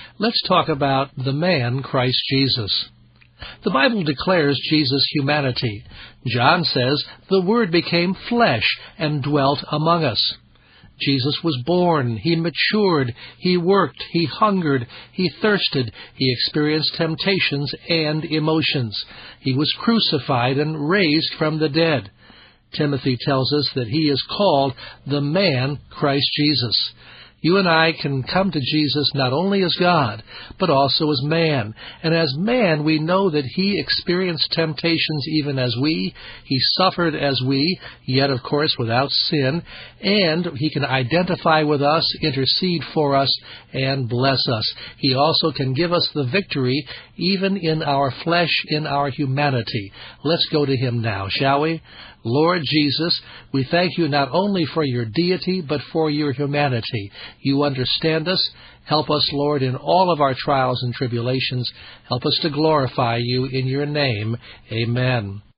Let's talk about the man, Christ Jesus. The Bible declares Jesus' humanity. John says, "The Word became flesh and dwelt among us." Jesus was born, he matured, he worked, he hungered, he thirsted, he experienced temptations and emotions. He was crucified and raised from the dead. Timothy tells us that he is called the man Christ Jesus. You and I can come to Jesus not only as God, but also as man. And as man, we know that he experienced temptations even as we. He suffered as we, yet, of course, without sin. And he can identify with us, intercede for us, and bless us. He also can give us the victory, even in our flesh, in our humanity. Let's go to him now, shall we? Lord Jesus, we thank you not only for your deity, but for your humanity. You understand us. Help us, Lord, in all of our trials and tribulations. Help us to glorify you in your name. Amen.